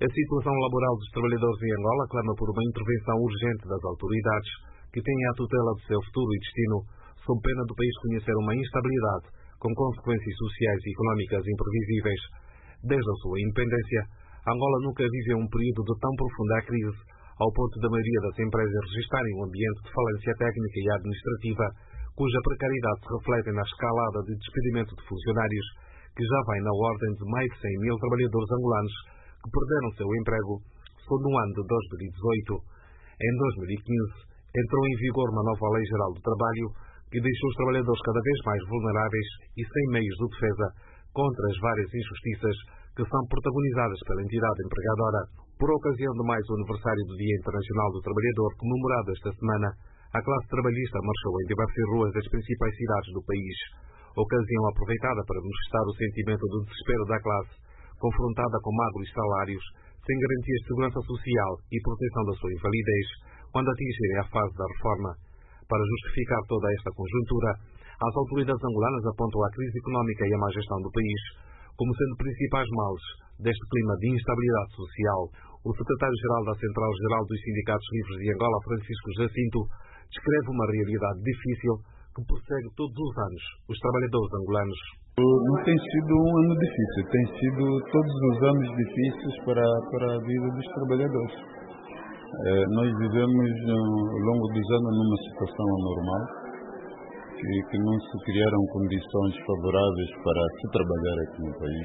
A situação laboral dos trabalhadores em Angola clama por uma intervenção urgente das autoridades que têm a tutela do seu futuro e destino, sob pena do país conhecer uma instabilidade com consequências sociais e económicas imprevisíveis. Desde a sua independência, Angola nunca viveu um período de tão profunda crise, ao ponto da maioria das empresas registarem um ambiente de falência técnica e administrativa, cuja precariedade se reflete na escalada de despedimento de funcionários, que já vai na ordem de mais de 100.000 trabalhadores angolanos que perderam seu emprego só no ano de 2018. Em 2015, entrou em vigor uma nova Lei Geral do Trabalho que deixou os trabalhadores cada vez mais vulneráveis e sem meios de defesa contra as várias injustiças que são protagonizadas pela entidade empregadora. Por ocasião de mais um aniversário do Dia Internacional do Trabalhador, comemorado esta semana, a classe trabalhista marchou em diversas ruas das principais cidades do país, ocasião aproveitada para manifestar o sentimento de desespero da classe, confrontada com magros salários, sem garantias de segurança social e proteção da sua invalidez, quando atingirem a fase da reforma. Para justificar toda esta conjuntura, as autoridades angolanas apontam a crise económica e a má gestão do país como sendo principais males deste clima de instabilidade social. O secretário-geral da Central-Geral dos Sindicatos Livres de Angola, Francisco Jacinto, descreve uma realidade difícil que persegue todos os anos os trabalhadores angolanos. Não tem sido um ano difícil, tem sido todos os anos difíceis para a vida dos trabalhadores. Nós vivemos ao longo dos anos numa situação anormal, que não se criaram condições favoráveis para se trabalhar aqui no país.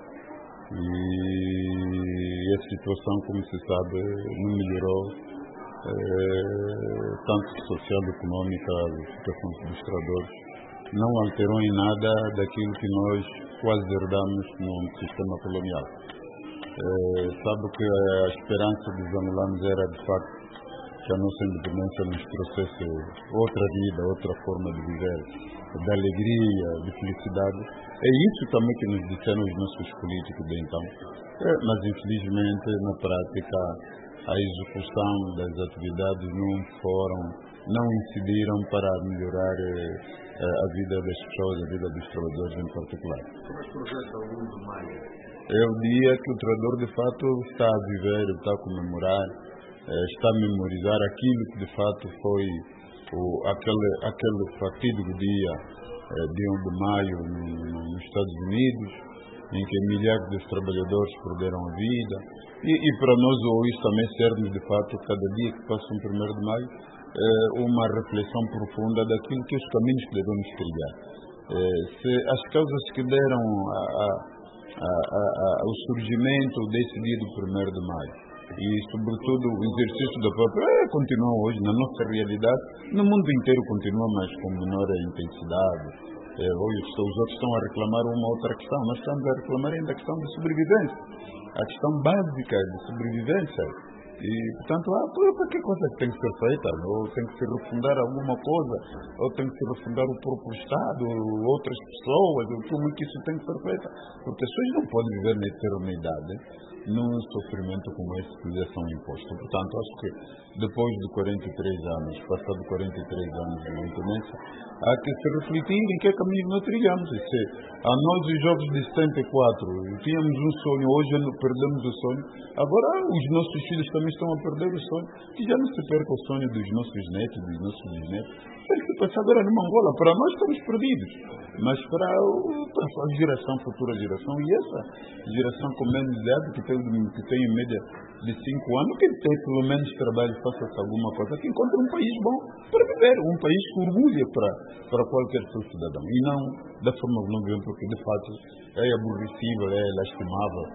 E a situação, como se sabe, não melhorou, tanto social e econômica, a situação dos trabalhadores, não alterou em nada daquilo que nós quase herdamos no sistema colonial. Sabe que a esperança dos angolanos era, de facto, que a nossa independência nos trouxesse outra vida, outra forma de viver, de alegria, de felicidade. É isso também que nos disseram os nossos políticos de então. Mas, infelizmente, na prática, a execução das atividades não incidiram para melhorar a vida das pessoas, a vida dos trabalhadores em particular. Como é que projeta o 1 de maio? É o dia que o trabalhador, de fato, está a viver, está a comemorar, está a memorizar aquilo que, de fato, foi aquele fatídico dia de 1 de maio nos Estados Unidos, em que milhares de trabalhadores perderam a vida. E para nós hoje também serve, de fato, cada dia que passa um 1º de maio, uma reflexão profunda daquilo que os caminhos que devemos trilhar. Se as causas que deram ao surgimento desse dia do 1º de maio e, sobretudo, o exercício da própria continua hoje na nossa realidade, no mundo inteiro continua, mas com menor intensidade. Hoje os outros estão a reclamar uma outra questão, nós estamos a reclamar ainda a questão de sobrevivência, a questão básica de sobrevivência. E, portanto, qualquer coisa que tem que ser feita, ou tem que se refundar alguma coisa, ou tem que se refundar o próprio Estado, ou outras pessoas, ou como que isso tem que ser feito. Porque as pessoas não podem viver na eternidade num sofrimento como esse que lhes são impostos. Portanto, acho que depois de 43 anos, passado 43 anos de independência, há que se refletir em que caminho nós trilhamos. A nós, os jovens de 74, tínhamos um sonho, hoje perdemos o sonho, agora os nossos filhos também estão a perder o sonho, que já não se perca o sonho dos nossos netos, dos nossos bisnetos. Tem que se passar agora numa Angola. Para nós estamos perdidos, mas para a geração, futura geração, e essa geração com menos idade, que tem em média de 5 anos, que tem pelo menos trabalho, faça alguma coisa, que encontre um país bom para viver, um país que orgulha para qualquer seu cidadão, e não da forma que não vivemos, porque de fato é aborrecível, é lastimável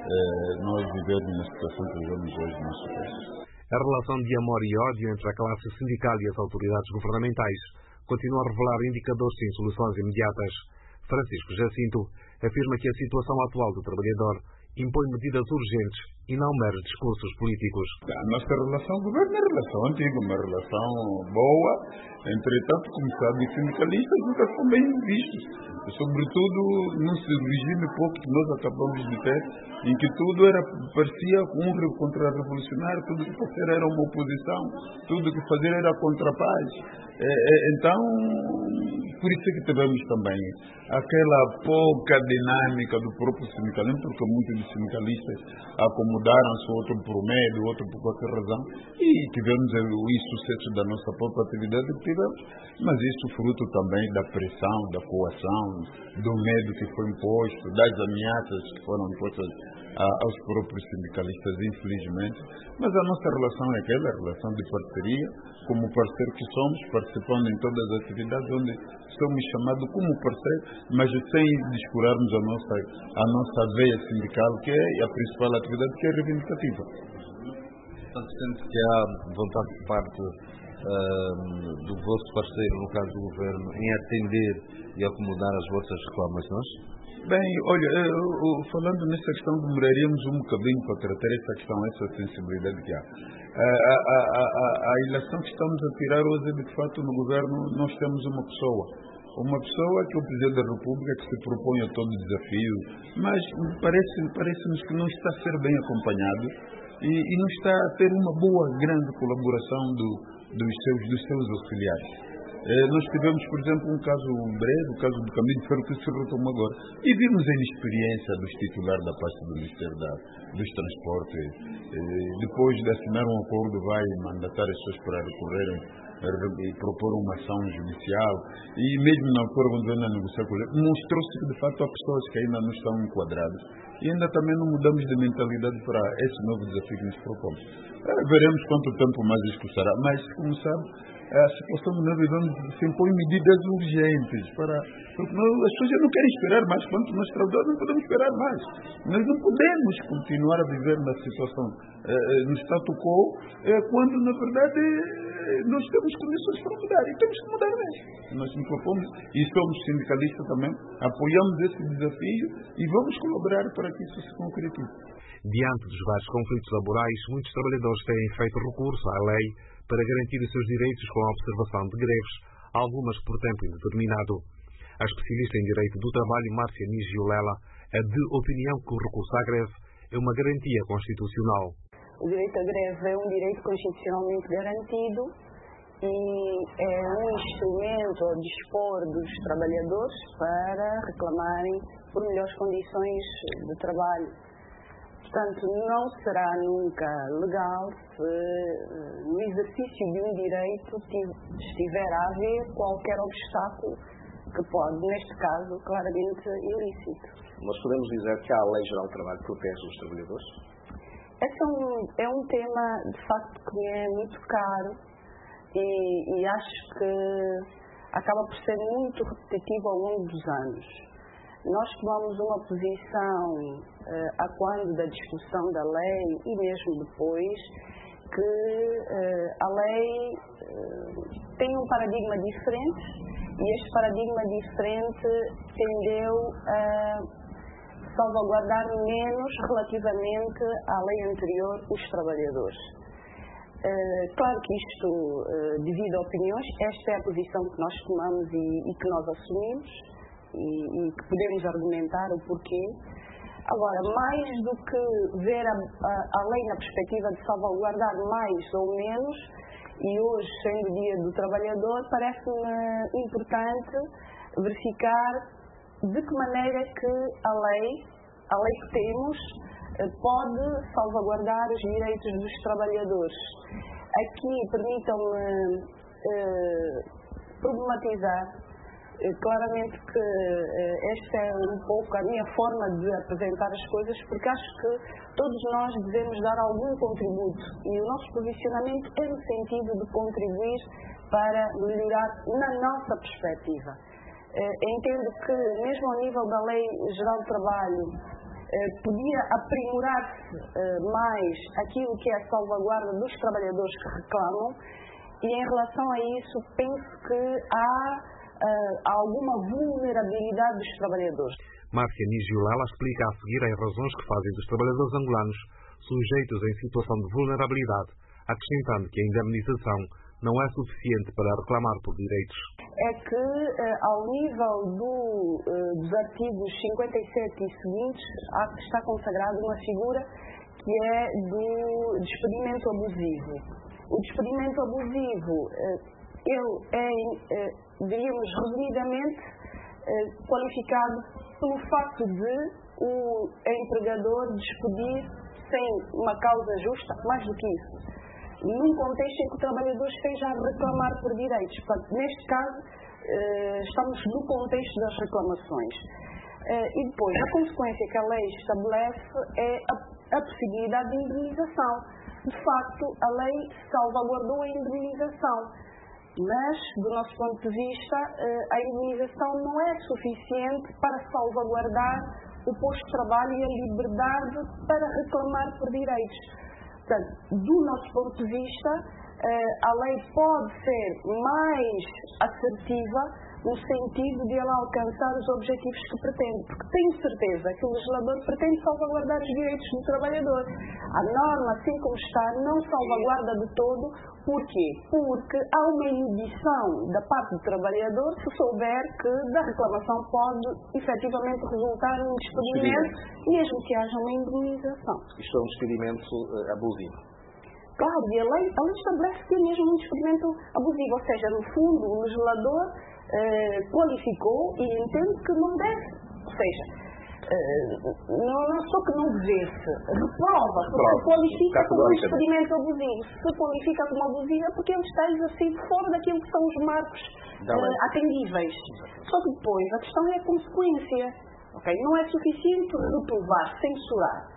nós vivermos na situação que vivemos hoje no nosso país. A relação de amor e ódio entre a classe sindical e as autoridades governamentais continua a revelar indicadores sem soluções imediatas. Francisco Jacinto afirma que a situação atual do trabalhador impõe medidas urgentes e não meros discursos políticos. A nossa relação com o governo é uma relação antiga, uma relação boa. Entretanto, como sabe, os sindicalistas nunca são bem vistos. Sobretudo num regime pouco que nós acabamos de ter, em que tudo parecia um contra-revolucionário, tudo que fazer era uma oposição, tudo que fazer era contra a paz. Então, por isso é que tivemos também aquela pouca dinâmica do próprio sindicalismo, porque muitos de sindicalistas acomodaram-se, outro por medo, outro por qualquer razão, e tivemos o insucesso da nossa própria atividade que tivemos, mas isso fruto também da pressão, da coação, do medo que foi imposto, das ameaças que foram impostas aos próprios sindicalistas, infelizmente. Mas a nossa relação é aquela relação de parceria, como parceiro que somos, participando em todas as atividades onde somos chamados como parceiro, mas sem descurarmos a nossa veia sindical, que é a principal atividade, que é reivindicativa. Portanto, sente que há vontade de parte do vosso parceiro, no caso do Governo, em atender e acomodar as vossas reclamações? Bem, olha, falando nessa questão, demoraríamos um bocadinho para tratar essa questão, essa sensibilidade que há. A ilação que estamos a tirar hoje é, de fato, no Governo nós temos uma pessoa que é o Presidente da República, que se propõe a todo desafio, mas parece-nos que não está a ser bem acompanhado e não está a ter uma boa, grande colaboração dos seus auxiliares. Nós tivemos, por exemplo, um caso breve, o caso do Caminho de Ferro, que se retomou agora, e vimos a inexperiência dos titulares da pasta do Ministério dos Transportes. Depois de assinar um acordo, vai mandatar as pessoas para recorrerem e propor uma ação judicial, e mesmo na altura, quando vem a negociar com ele, mostrou-se que, de fato, há pessoas que ainda não estão enquadradas, e ainda também não mudamos de mentalidade para esse novo desafio que nos propomos. Veremos quanto tempo mais isso custará, mas, como sabe, a situação que nós vivemos se impõe medidas urgentes, porque as pessoas não querem esperar mais, quanto nós trabalhadores não podemos esperar mais. Nós não podemos continuar a viver na situação, no status quo, quando, na verdade, nós temos condições para mudar, e temos que mudar mesmo. Nós nos propomos, e somos sindicalistas também, apoiamos esse desafio e vamos colaborar para que isso se concretize. Diante dos vários conflitos laborais, muitos trabalhadores têm feito recurso à lei para garantir os seus direitos com a observação de greves, algumas por tempo indeterminado. A especialista em Direito do Trabalho, Márcia Nigiolela, é de opinião que o recurso à greve é uma garantia constitucional. O direito à greve é um direito constitucionalmente garantido e é um instrumento ao dispor dos trabalhadores para reclamarem por melhores condições de trabalho. Portanto, não será nunca legal se no exercício de um direito estiver a haver qualquer obstáculo que pode, neste caso, claramente ilícito. Nós podemos dizer que a Lei Geral do Trabalho protege os trabalhadores? Esse é um tema, de facto, que me é muito caro e acho que acaba por ser muito repetitivo ao longo dos anos. Nós tomamos uma posição a quando da discussão da lei e mesmo depois que a lei tem um paradigma diferente e este paradigma diferente tendeu a salvaguardar menos relativamente à lei anterior os trabalhadores. Claro que isto, devido a opiniões, esta é a posição que nós tomamos e que nós assumimos e que podemos argumentar o porquê. Agora, mais do que ver a lei na perspectiva de salvaguardar mais ou menos, e hoje, sendo o Dia do Trabalhador, parece-me importante verificar de que maneira que a lei que temos, pode salvaguardar os direitos dos trabalhadores. Aqui, permitam-me problematizar claramente que esta é um pouco a minha forma de apresentar as coisas, porque acho que todos nós devemos dar algum contributo e o nosso posicionamento é no sentido de contribuir para melhorar na nossa perspectiva. Entendo que, mesmo ao nível da Lei Geral do Trabalho, podia aprimorar-se mais aquilo que é a salvaguarda dos trabalhadores que reclamam, e em relação a isso penso que há alguma vulnerabilidade dos trabalhadores. Márcia Nigiolela explica a seguir as razões que fazem dos trabalhadores angolanos sujeitos em situação de vulnerabilidade, acrescentando que a indemnização não é suficiente para reclamar por direitos. É que, ao nível dos artigos 57 e seguintes, está consagrada uma figura que é do despedimento abusivo. O despedimento abusivo, ele é, diríamos resumidamente, qualificado pelo facto de o empregador despedir sem uma causa justa, mais do que isso, num contexto em que o trabalhador esteja a reclamar por direitos. Portanto, neste caso, estamos no contexto das reclamações. E depois, a consequência que a lei estabelece é a possibilidade de indemnização. De facto, a lei salvaguardou a indemnização, mas, do nosso ponto de vista, a indemnização não é suficiente para salvaguardar o posto de trabalho e a liberdade para reclamar por direitos. Portanto, do nosso ponto de vista, a lei pode ser mais assertiva no sentido de ela alcançar os objetivos que pretende, porque tenho certeza que o legislador pretende salvaguardar os direitos do trabalhador. A norma, assim como está, não salvaguarda de todo. Porquê? Porque há uma inibição da parte do trabalhador se souber que da reclamação pode efetivamente resultar um despedimento, mesmo que haja uma indemnização. Isto é um despedimento abusivo. Claro, e a lei estabelece que é mesmo um despedimento abusivo, ou seja, no fundo, o legislador qualificou e entende que não deve, ou seja, não só que não devesse, reprova, porque qualifica como um despedimento abusivo. Se qualifica como abusivo é porque ele está exercido fora daquilo que são os marcos atendíveis. Só que depois a questão é a consequência. Okay? Não é suficiente reprovar, censurar.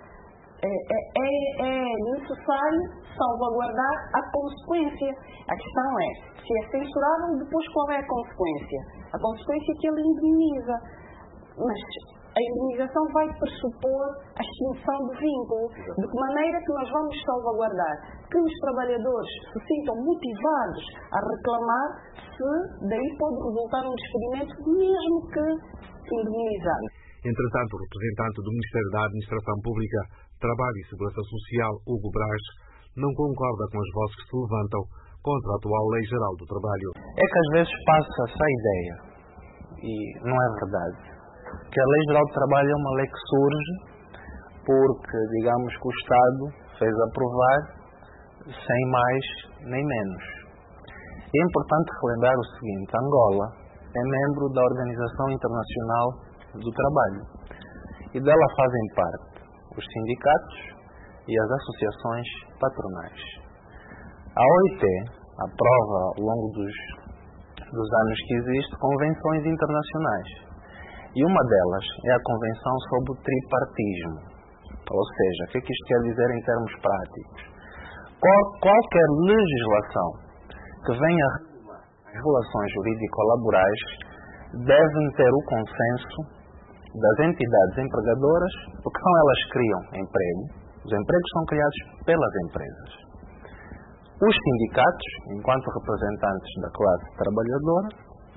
É necessário salvaguardar a consequência. A questão é, se é censurável, depois qual é a consequência? A consequência é que ele indemniza. Mas a indemnização vai pressupor a extinção do vínculo. De que maneira que nós vamos salvaguardar que os trabalhadores se sintam motivados a reclamar, se daí pode resultar um despedimento, mesmo que indemnizado. Entretanto, o representante do Ministério da Administração Pública, Trabalho e Segurança Social, Hugo Braz, não concorda com as vozes que se levantam contra a atual Lei Geral do Trabalho. É que às vezes passa-se a ideia, e não é verdade, que a Lei Geral do Trabalho é uma lei que surge porque, digamos, que o Estado fez aprovar sem mais nem menos. É importante relembrar o seguinte: Angola é membro da Organização Internacional do Trabalho e dela fazem parte os sindicatos e as associações patronais. A OIT aprova ao longo dos anos que existe convenções internacionais e uma delas é a Convenção sobre o Tripartismo. Ou seja, o que é que isto quer dizer em termos práticos? Qualquer legislação que venha a regular as relações jurídico-laborais devem ter o consenso das entidades empregadoras, porque são elas que criam emprego. Os empregos são criados pelas empresas. Os sindicatos, enquanto representantes da classe trabalhadora,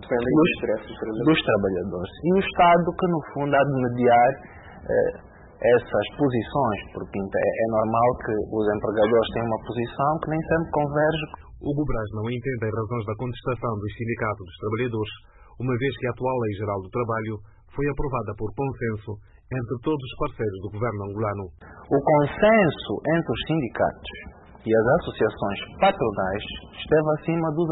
dos trabalhadores. E o Estado, que no fundo há de mediar essas posições, porque é normal que os empregadores tenham uma posição que nem sempre converge. Hugo Braz não entende as razões da contestação dos sindicatos dos trabalhadores, uma vez que a atual Lei Geral do Trabalho foi aprovada por consenso entre todos os parceiros do governo angolano. O consenso entre os sindicatos e as associações patronais esteve acima dos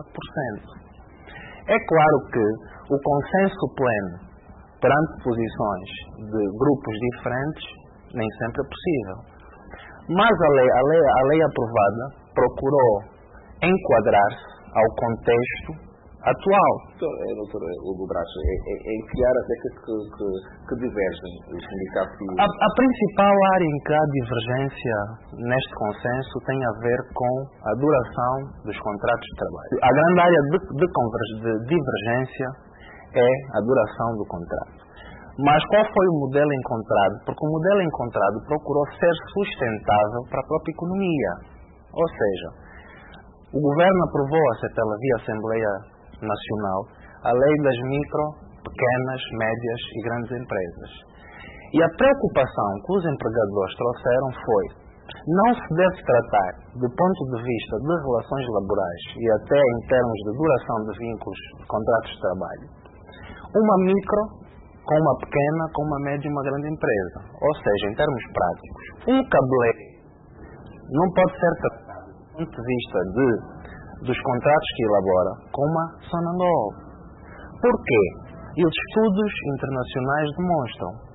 80%. É claro que o consenso pleno perante posições de grupos diferentes nem sempre é possível. Mas a lei aprovada procurou enquadrar-se ao contexto atual. Doutor Hugo Braz, em que áreas é que divergem os sindicatos? A principal área em que há divergência neste consenso tem a ver com a duração dos contratos de trabalho. A grande área de divergência é a duração do contrato. Mas qual foi o modelo encontrado? Porque o modelo encontrado procurou ser sustentável para a própria economia. Ou seja, o governo aprovou via Assembleia Nacional a lei das micro, pequenas, médias e grandes empresas. E a preocupação que os empregadores trouxeram foi: não se deve tratar, do ponto de vista de relações laborais e até em termos de duração de vínculos de contratos de trabalho, uma micro com uma pequena, com uma média e uma grande empresa. Ou seja, em termos práticos, um cabeleireiro não pode ser tratado do ponto de vista dos contratos que elabora com uma Sonangol. Porquê? E os estudos internacionais demonstram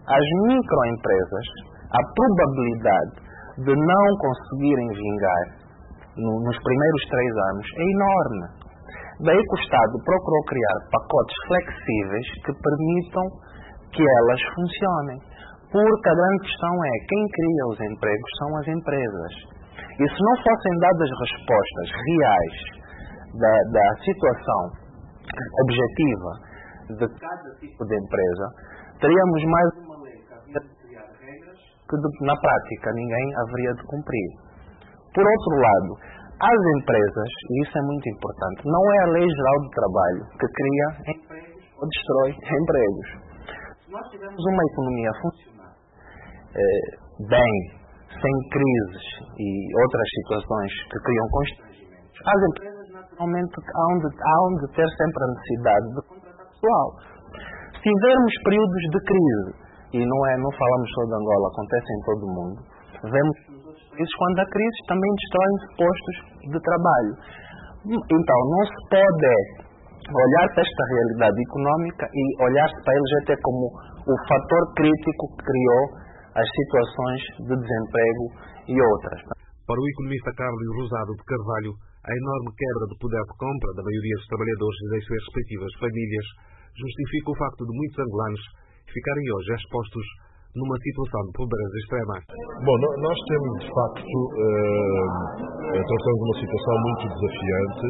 as microempresas, a probabilidade de não conseguirem vingar nos primeiros 3 anos é enorme. Daí que o Estado procurou criar pacotes flexíveis que permitam que elas funcionem. Porque a grande questão é, quem cria os empregos são as empresas. E se não fossem dadas respostas reais da situação objetiva de cada tipo de empresa, teríamos mais uma lei que havia de criar regras que na prática ninguém haveria de cumprir. Por outro lado, as empresas, e isso é muito importante, não é a Lei Geral do Trabalho que cria empregos ou destrói empregos. Se nós tivermos uma economia funcional bem, sem crises e outras situações que criam constrangimentos, as empresas naturalmente hão de ter sempre a necessidade de contratar pessoal. Se tivermos períodos de crise, e não falamos só de Angola, acontece em todo o mundo, vemos que nos outros países, quando há crise, também destroem postos de trabalho. Então, não se pode olhar para esta realidade económica e olhar-se para eles até como o fator crítico que criou as situações de desemprego e outras. Para o economista Carlos Rosado de Carvalho, a enorme quebra de poder de compra da maioria dos trabalhadores e das suas respectivas famílias justifica o facto de muitos angolanos ficarem hoje expostos numa situação de pobreza extrema. Bom, nós temos, de facto, atravessamos uma situação muito desafiante,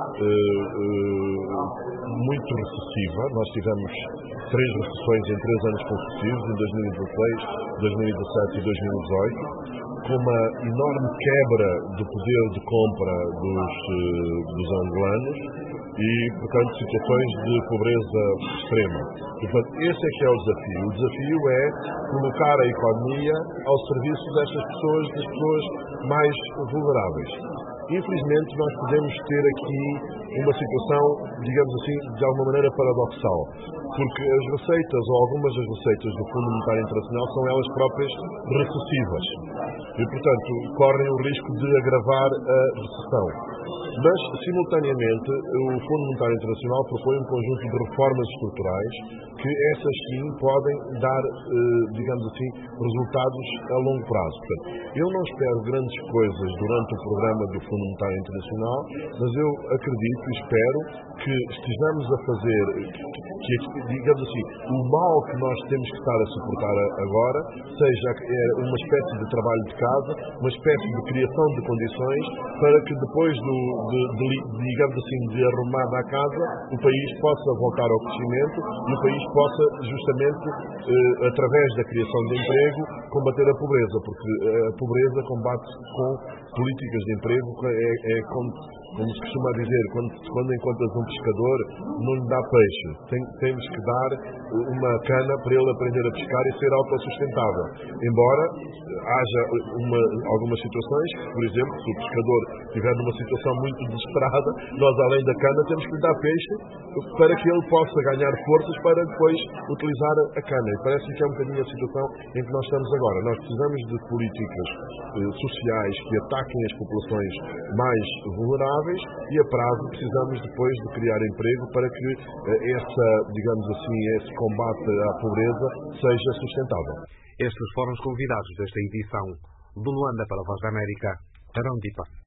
muito recessiva. Nós tivemos 3 recessões em 3 anos consecutivos, em 2016, 2017 e 2018, com uma enorme quebra do poder de compra dos angolanos e, portanto, situações de pobreza extrema. E, portanto, esse é que é o desafio. O desafio é colocar a economia ao serviço destas pessoas, das pessoas mais vulneráveis. Infelizmente, nós podemos ter aqui uma situação, digamos assim, de alguma maneira paradoxal, porque as receitas, ou algumas das receitas do Fundo Monetário Internacional, são elas próprias recessivas e, portanto, correm o risco de agravar a recessão. Mas, simultaneamente, o Fundo Monetário Internacional propõe um conjunto de reformas estruturais que essas sim podem dar, digamos assim, resultados a longo prazo. Portanto, eu não espero grandes coisas durante o programa do Fundo Monetário Internacional, mas eu acredito e espero que estejamos a fazer, que, digamos assim, o mal que nós temos que estar a suportar agora seja uma espécie de trabalho de casa, uma espécie de criação de condições para que depois digamos assim, de arrumada a casa, o país possa voltar ao crescimento e o país possa justamente, através da criação de emprego, combater a pobreza, porque a pobreza combate-se com políticas de emprego, como se costuma dizer, quando encontras um pescador, não lhe dá peixe. Temos que dar uma cana para ele aprender a pescar e ser autossustentável. Embora haja algumas situações, por exemplo, se o pescador estiver numa situação muito desesperada, nós, além da cana, temos que lhe dar peixe para que ele possa ganhar forças para depois utilizar a cana. E parece-me que é um bocadinho a situação em que nós estamos agora. Nós precisamos de políticas sociais que ataquem as populações mais vulneráveis e, a prazo, precisamos depois de criar emprego para que esse combate à pobreza seja sustentável. Estes foram os convidados desta edição do Luanda para a Voz da América. Arão Dipa.